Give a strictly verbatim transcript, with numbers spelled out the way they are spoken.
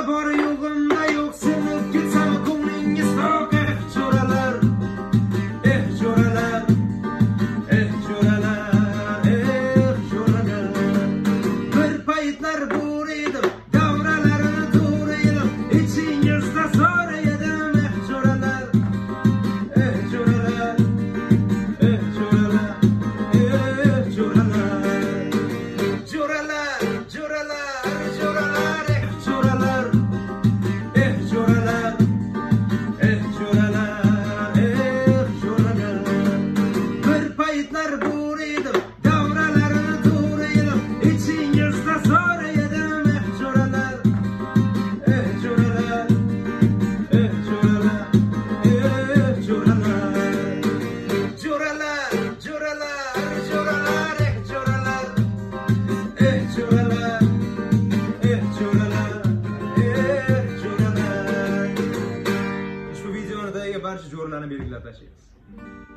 bor yo'g'imda yo'q sinib ketsam ko'nglingiz to'q. Eh jo'ralar, eh jo'ralar, eh jo'ralar, eh jo'ralar. Bir paytlar bor edim, davralarini to'g'ri edim, ichingizda so'ra edim. Eh jo'ralar, eh jo'ralar, eh jo'ralar, eh jo'ralar. Jo'ralar, jo'ralar, jo'ralar, eh jo'ralar, eh jo'ralar, eh jo'ralar, eh jo'ralar. Bir paytlar bor edim, davralarini to'g'ri edim, ichingizda so'ra edim. Eh jo'ralar, eh jo'ralar, eh jo'ralar, eh jo'ralar. Jo'ralar, jo'ralar, jo'ralar, eh jo'ralar, eh jo'ralar, eh jo'ralar, eh jo'ralar. Ushbu videodagi barcha jo'ralarni belgilab tashlaymiz.